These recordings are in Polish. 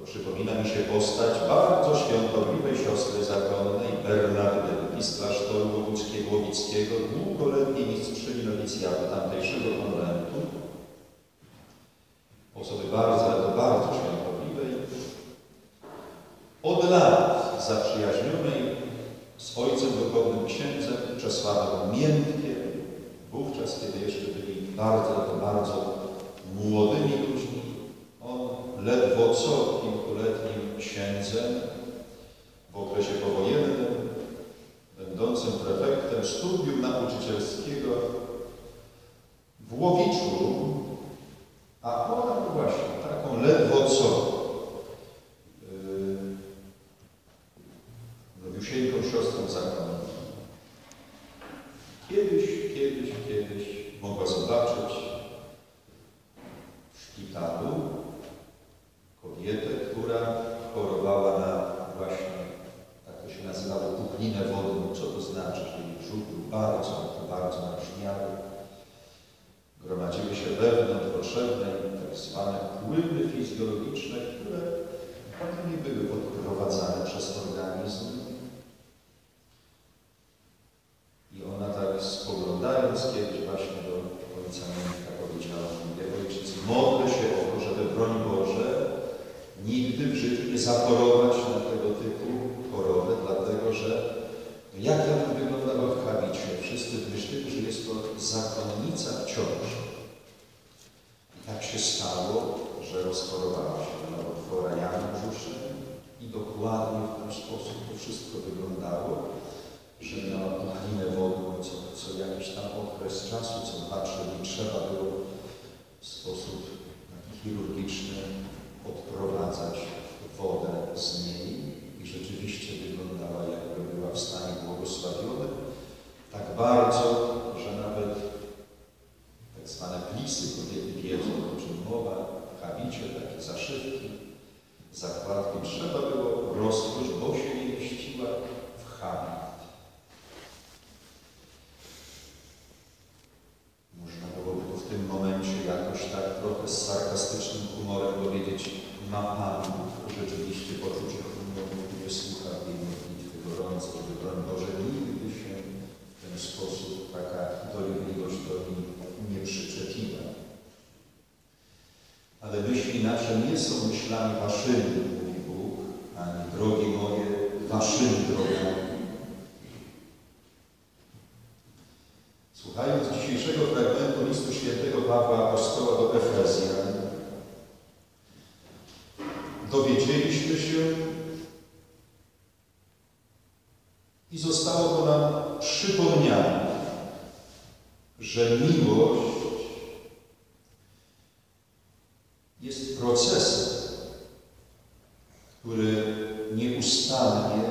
przypomina mi się postać bardzo świątobliwej siostry zakonnej Bernardynki z klasztoru Łowickiego, długoletniej mistrzyni nowicjatu tamtejszego konwentu. Osoby bardzo, ale to bardzo świętobliwej. Od lat zaprzyjaźnionej z ojcem duchownym księdzem Czesławem Miętkiem, wówczas, kiedy jeszcze byli bardzo młodymi ludźmi. On ledwo co kilkuletnim księdzem w okresie powojennym, będącym prefektem studium nauczycielskiego w Łowiczu, a ona właśnie taką ledwo co nowiusieńką siostrą zakonną. Kiedyś mogła zobaczyć w szpitalu kobietę, która chorowała na właśnie, tak to się nazywało, puklinę wodną. Co to znaczy? Że jej brzuch był bardzo nabrzmiały. Gromadziły się wewnątrz potrzebne tak zwane płyny fizjologiczne, które nie były odprowadzane przez organizm. I ona tak spoglądając kiedyś właśnie do ojca Miętka powiedziała: mówię, ojciec, modlę się o to, żeby, broń Boże, nigdy w życiu nie zachorować na tego typu chorobę, dlatego że jak ja bym wyglądała w habicie? Wszyscy myśleli, że jest to zakonnica w ciąży. I tak się stało, że rozchorowała się na nowotwora jamy brzusznej i dokładnie w ten sposób to wszystko wyglądało, że na puklinę wodną co jakiś tam okres czasu, co 2-3 dni trzeba było w sposób chirurgiczny odprowadzać wodę z niej i rzeczywiście wyglądała, jakby była w stanie błogosławionym, tak bardzo, że nawet tak zwane plisy kobiety wiedzą, o czym mowa, w habicie, takie zaszywki, zakładki trzeba było rozkroć, bo się nie mieściła w habit. Można byłoby to w tym momencie jakoś tak trochę z sarkastycznym humorem powiedzieć: ma Pan rzeczywiście poczucie humoru, nie słucha tej modlitwy gorąco, żeby, broń Boże, nigdy się w ten sposób taka dolegliwość do niej nie przyczepiła. Ale myśli nasze nie są myślami waszymi, mówi Bóg, ani drogi moje waszymi drogami. Słuchając dzisiejszego fragmentu listu świętego Pawła Apostoła do Efezjan, dowiedzieliśmy się i zostało to nam przypomniane, że miłość jest procesem, który nieustannie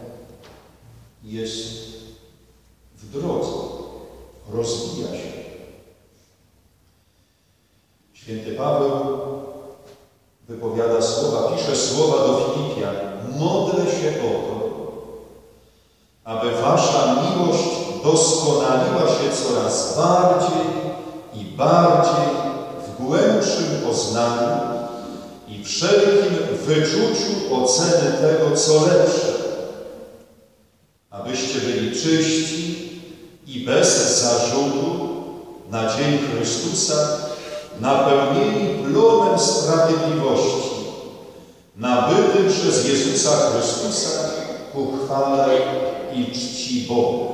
jest w drodze, rozwija się. Święty Paweł wypowiada słowa, pisze słowa do Filipian: modlę się o to, aby wasza miłość doskonaliła się coraz bardziej i bardziej w głębszym poznaniu i wszelkim wyczuciu oceny tego, co lepsze, abyście byli czyści i bez zarzutu na dzień Chrystusa, napełnieni plonem sprawiedliwości, nabytym przez Jezusa Chrystusa ku chwale i czci Boga.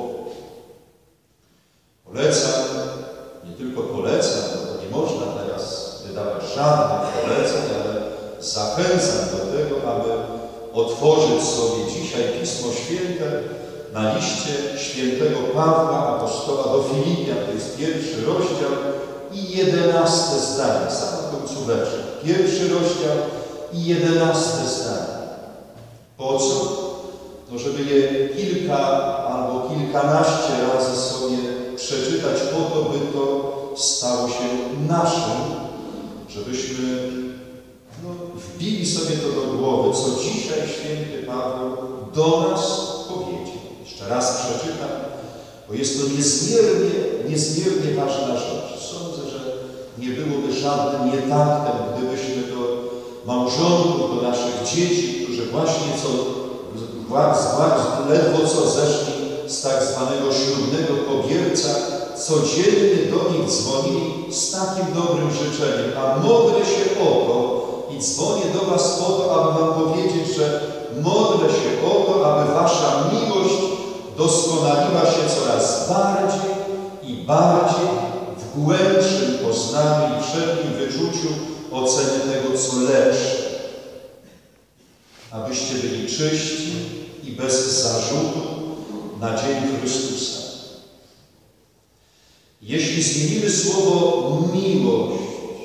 Polecam, nie tylko polecam, bo to nie można teraz wydawać żadnych poleceń, ale zachęcam do tego, aby otworzyć sobie dzisiaj Pismo Święte na liście świętego Pawła Apostoła do Filipian. To jest 1 rozdział i 11 zdanie, samą końcóweczkę. 1 rozdział i 11 zdanie. Po co? No, żeby je kilka albo kilkanaście razy sobie przeczytać po to, by to stało się naszym, żebyśmy wbili sobie to do głowy, co dzisiaj święty Paweł do nas powiedział. Jeszcze raz przeczytam, bo jest to niezmiernie ważna rzecz. Sądzę, że nie byłoby żadnym nietaktem, gdybyśmy to małżonków, do naszych dzieci, którzy właśnie ledwo co zeszli z tak zwanego ślubnego pobierca, codziennie do nich dzwonili z takim dobrym życzeniem. A modlę się o to i dzwonię do was po to, aby wam powiedzieć, że modlę się o to, aby wasza miłość doskonaliła się coraz bardziej i bardziej w głębszym poznaniu i wszelkim wyczuciu oceny tego, co lepsze. Abyście byli czyści i bez zarzutu na dzień Chrystusa. Jeśli zmienimy słowo miłość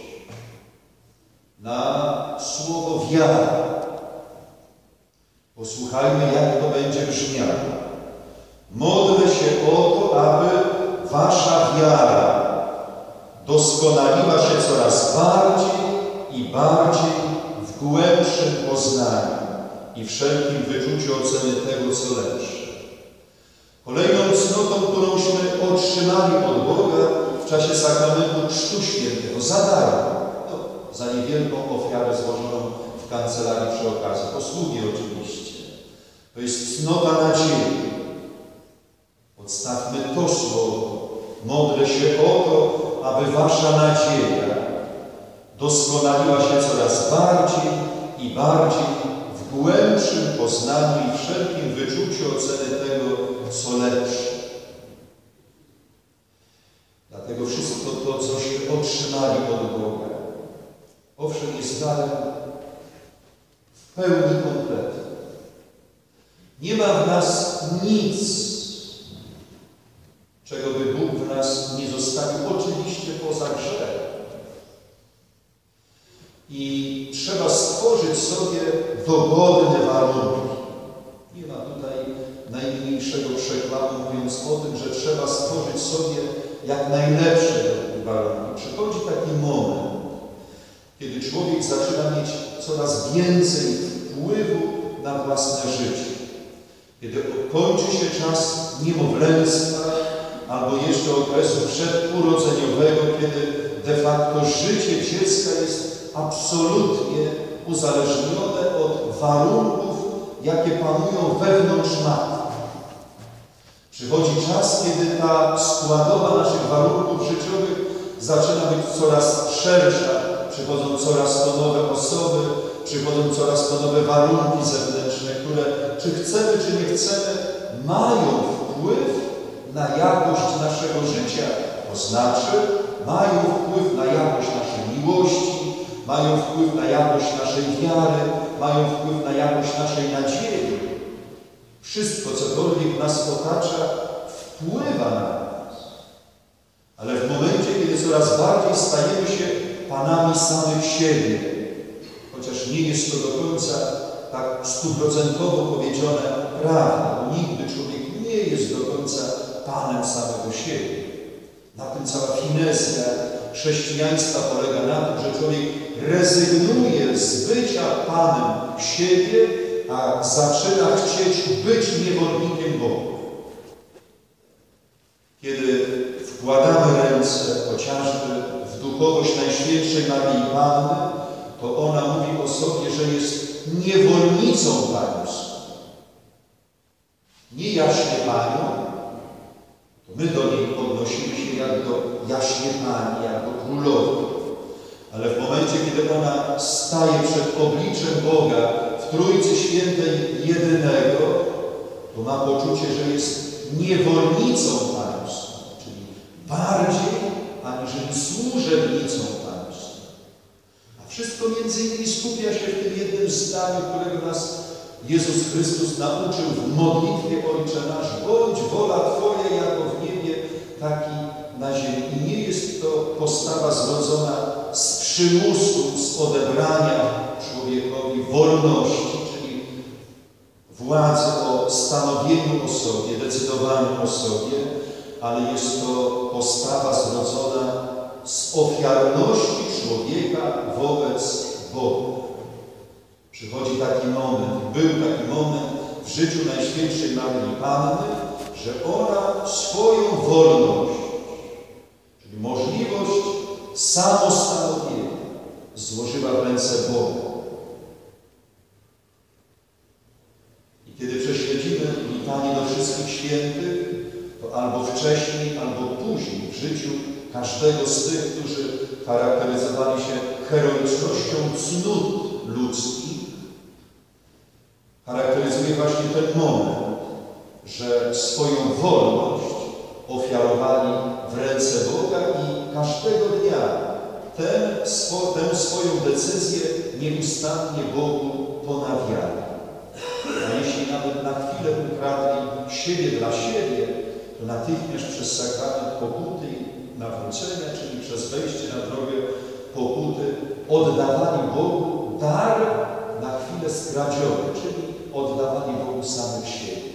na słowo wiara, posłuchajmy, jak to będzie brzmiało. Modlę się o to, aby wasza wiara doskonaliła się coraz bardziej i bardziej w głębszym poznaniu i wszelkim wyczuciu oceny tego, co lepsze. Kolejną cnotą, którąśmy otrzymali od Boga w czasie sakramentu Chrztu Świętego, za darmo, za niewielką ofiarę złożoną w kancelarii przy okazji, posługi oczywiście. To jest cnota nadziei. Podstawmy to słowo. Modlę się o to, aby wasza nadzieja doskonaliła się coraz bardziej i bardziej w głębszym poznaniu i wszelkim wyczuciu oceny tego, co lepsze. Dlatego wszystko to, cośmy otrzymali od Boga, owszem, jest darem w pełni kompletnym. Nie ma w nas nic, czego by Bóg w nas nie zostawił, oczywiście poza grzechem. I trzeba stworzyć sobie dogodne warunki. Nie ma tutaj najmniejszego przekładu, mówiąc o tym, że trzeba stworzyć sobie jak najlepsze warunki. Przychodzi taki moment, kiedy człowiek zaczyna mieć coraz więcej wpływu na własne życie. Kiedy kończy się czas niemowlęctwa albo jeszcze okresu przedurodzeniowego, kiedy de facto życie dziecka jest absolutnie uzależnione od warunków, jakie panują wewnątrz matki. Przychodzi czas, kiedy ta składowa naszych warunków życiowych zaczyna być coraz szersza. Przychodzą coraz to nowe osoby, przychodzą coraz to nowe warunki zewnętrzne, które, czy chcemy, czy nie chcemy, mają wpływ na jakość naszego życia. To znaczy, mają wpływ na jakość naszej miłości, mają wpływ na jakość naszej wiary, mają wpływ na jakość naszej nadziei. Wszystko, cokolwiek nas otacza, wpływa na nas. Ale w momencie, kiedy coraz bardziej stajemy się panami samych siebie, chociaż nie jest to do końca tak 100% powiedziane prawda, bo nigdy człowiek nie jest do końca panem samego siebie. Na tym cała finezja chrześcijaństwa polega na tym, że człowiek rezygnuje z bycia panem siebie, a zaczyna chcieć być niewolnikiem Boga. Kiedy wkładamy ręce chociażby w duchowość Najświętszej Maryi Panny, to ona mówi o sobie, że jest niewolnicą pańską. Nie jaśnie panią, to my do niej odnosimy się jak do jaśnie pani, jak do królowej. Ale w momencie, kiedy ona staje przed obliczem Boga w Trójcy Świętej jedynego, to ma poczucie, że jest niewolnicą pańską, czyli bardziej aniżeli służebnicą pańską. A wszystko między innymi skupia się w tym jednym zdaniu, którego nas Jezus Chrystus nauczył w modlitwie Ojcze Nasz: bądź wola Twoja jako w niebie, tak i na ziemi. I nie jest to postawa zrodzona z przymusu, z odebrania człowiekowi wolności, czyli władzy o stanowieniu o sobie, decydowaniu o sobie, ale jest to postawa zrodzona z ofiarności człowieka wobec Boga. Przychodzi taki moment, był taki moment w życiu Najświętszej Maryi Panny, że ona swoją wolność, czyli możliwość samostanowienia, złożyła w ręce Boga. świętych, to albo wcześniej, albo później w życiu każdego z tych, którzy charakteryzowali się heroicznością cnót ludzkich, charakteryzuje właśnie ten moment, że swoją wolność ofiarowali w ręce Boga i każdego dnia tę swoją decyzję nieustannie Bogu ponawiali. A jeśli nawet na chwilę ukradli siebie dla siebie, to natychmiast przez sakrament pokuty i nawrócenia, czyli przez wejście na drogę pokuty, oddawali Bogu dar na chwilę skradziony, czyli oddawali Bogu samych siebie.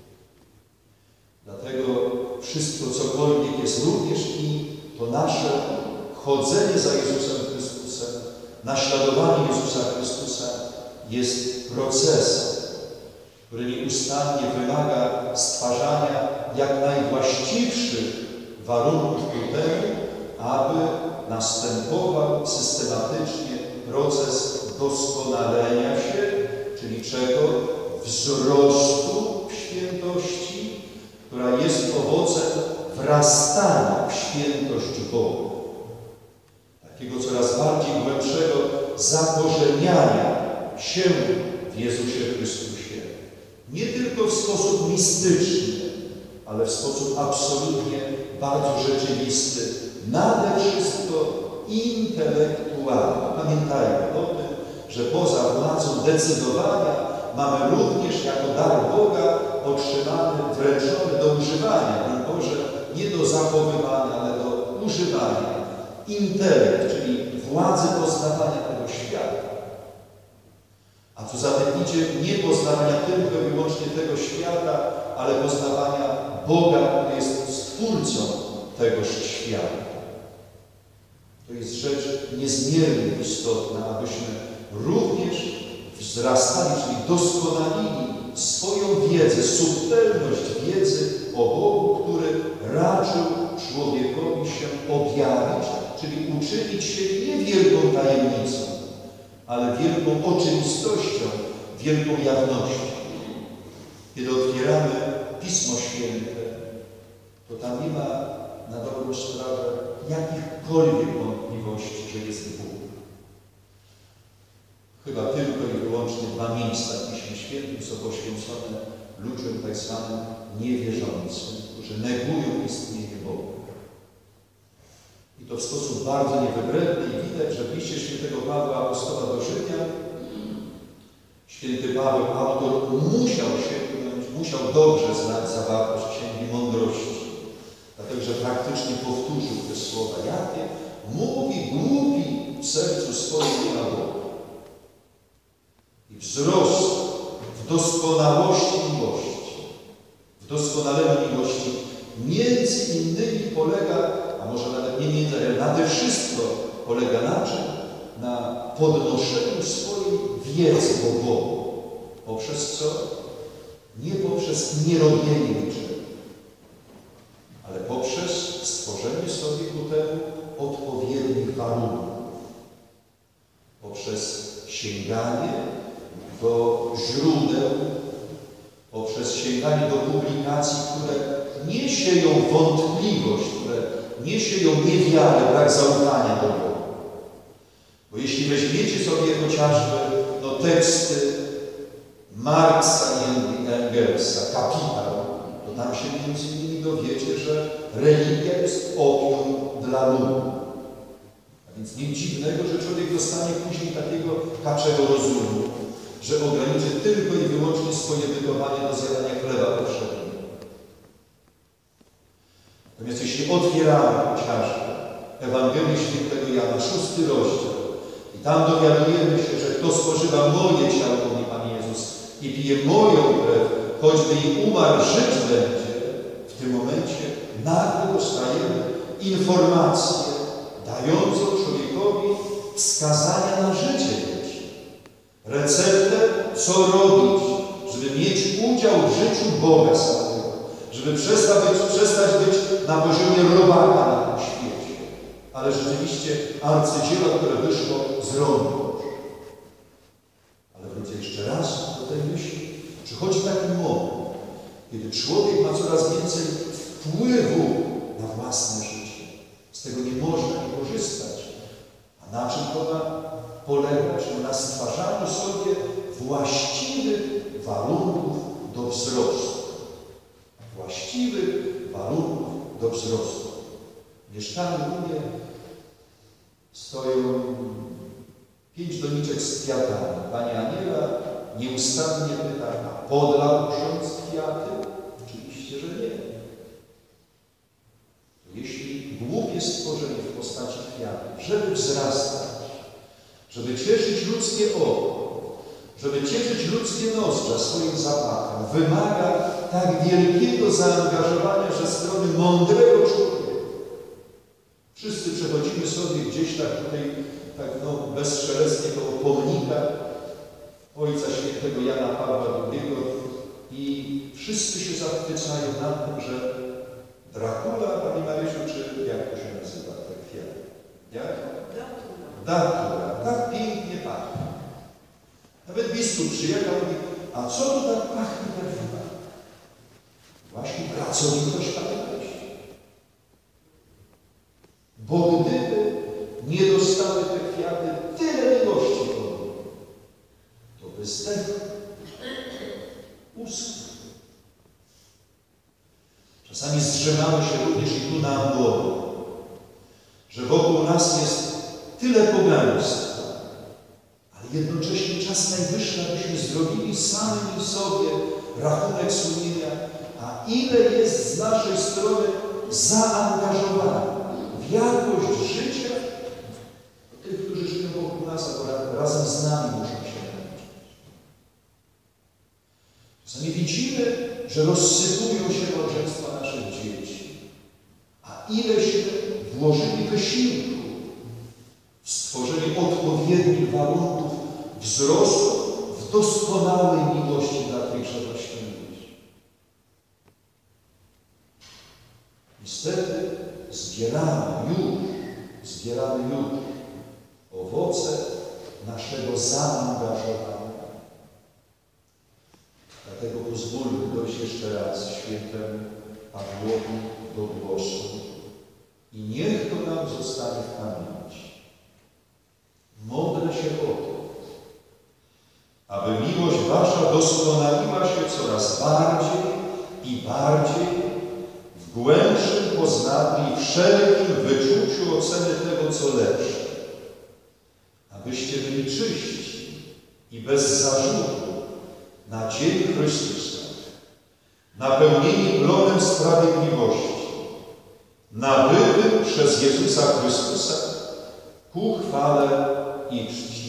Dlatego wszystko, cokolwiek jest również i to nasze chodzenie za Jezusem Chrystusem, naśladowanie Jezusa Chrystusa jest procesem, który nieustannie wymaga stwarzania jak najwłaściwszych warunków ku temu, aby następował systematycznie proces doskonalenia się, czyli czego? Wzrostu w świętości, która jest owocem wrastania w świętość Boga. Takiego coraz bardziej głębszego zakorzeniania się w Jezusie Chrystusie. Nie tylko w sposób mistyczny, ale w sposób absolutnie bardzo rzeczywisty. Nade wszystko intelektualny. Pamiętajmy o tym, że poza władzą decydowania mamy również jako dar Boga otrzymany, wręczony do używania, broń Boże, nie do zachowywania, ale do używania. Intelekt, czyli władzy poznawania tego świata. A co za tym idzie, nie poznawania tylko i wyłącznie tego świata, ale poznawania Boga, który jest Stwórcą tegoż świata. To jest rzecz niezmiernie istotna, abyśmy również wzrastali, czyli doskonalili swoją wiedzę, subtelność wiedzy o Bogu, który raczył człowiekowi się objawić, czyli uczynić się nie wielką tajemnicą, ale wielką oczywistością, wielką jawnością. Kiedy otwieramy Pismo Święte, to tam nie ma na dobrą sprawę jakichkolwiek wątpliwości, że jest Bóg. Chyba tylko i wyłącznie 2 miejsca w Piśmie Świętym są poświęcone ludziom tak zwanym niewierzącym, którzy negują istnienie Boga. I to w sposób bardzo niewybredny i widać, że w liście świętego Pawła apostoła do Rzymian święty Paweł, autor, musiał dobrze znać zawartość Księgi Mądrości. Dlatego, że praktycznie powtórzył te słowa. Jakie? Mówi głupi w sercu swoim nie ma Boga. I wzrost w doskonałości miłości, w doskonaleniu miłości między innymi polega, a może nawet nie między, ale nade wszystko polega na czym? Na podnoszeniu swojej wiedzy o Bogu. Poprzez co? Nie poprzez nierobienie niczego, ale poprzez stworzenie sobie ku temu odpowiednich warunków. Poprzez sięganie do źródeł, poprzez sięganie do publikacji, które nie sieją wątpliwość, które nie sieją niewiarę, brak zaufania do Boga. Bo jeśli weźmiecie sobie chociażby teksty Marksa i Engelsa, Kapitał, to tam się między innymi dowiecie, że religia jest opium dla ludu. A więc nic dziwnego, że człowiek dostanie później takiego kaczego rozumu, że ograniczy tylko i wyłącznie swoje wychowanie do zjadania chleba powszedniego. Natomiast jeśli otwieramy chociażby Ewangelię Świętego Jana, 6 rozdział, i tam dowiadujemy się, że kto spożywa moje ciało, mówi Pan Jezus, i pije moją krew, choćby i umarł, żyć będzie, w tym momencie nagle dostajemy informację dającą człowiekowi wskazania na życie wieczne. Receptę, co robić, żeby mieć udział w życiu Boga samego, żeby przestać być na poziomie robaka na tym świecie, ale rzeczywiście arcydzieła, które wyszło z rąk Bożych. Ale wrócę jeszcze raz do tej myśli. Przychodzi taki moment, kiedy człowiek ma coraz więcej wpływu na własne życie. Z tego nie można nie korzystać. A na czym to ma polegać? No na stwarzaniu sobie właściwych warunków do wzrostu. Właściwych warunków do wzrostu. Mieszkamy u mnie, stoją 5 doniczek z kwiatami. Pani Aniela nieustannie pyta, a podlał ksiądz kwiaty? Oczywiście, że nie. Jeśli głupie stworzenie w postaci kwiatów, żeby wzrastać, żeby cieszyć ludzkie oko, żeby cieszyć ludzkie nozdrza swoim zapachem, wymaga tak wielkiego zaangażowania ze strony mądrego człowieka. Wszyscy przechodzimy sobie gdzieś tak tutaj, tak bezszelestnie koło pomnika Ojca Świętego Jana Pawła II i wszyscy się zachwycają na tym, że Dracula, Pani Marysiu, czy jak to się nazywa te kwiaty? Jak? Datura. Tak pięknie pachnie. Nawet biskup przyjechał i mówi, a co tu tak pachnie perfumami? Właśnie pracowitość pamięci. Bo gdyby nie dostały te kwiaty tyle miłości od mnie, to by zdechł, uschł. Czasami zrzemamy się również i tu na Ambonie, że wokół nas jest tyle pogaństwa, ale jednocześnie czas najwyższy, abyśmy zrobili sami sobie rachunek sumienia, a ile jest z naszej strony zaangażowania w jakość życia tych, którzy żyją wokół nas, a razem z nami muszą się nauczyć. Czasami widzimy, że rozsypują się małżeństwa naszych dzieci, a ileśmy włożyli wysiłku w stworzenie odpowiednich warunków wzrostu w doskonałej miłości dla tychże właśnie ludzi. Niestety zbieramy już owoce naszego zaangażowania. Dlatego pozwólmy dojść jeszcze raz świętemu Pawłowi do głosu i niech to nam zostanie w pamięci. Modlę się o to, aby miłość wasza doskonaliła się coraz bardziej i bardziej w głębszym poznaniu i wszelkim wyczuciu oceny tego, co lepsze. Abyście byli czyści i bez zarzutu na dzień Chrystusa, napełnieni plonem sprawiedliwości, nabytym przez Jezusa Chrystusa ku chwale i czci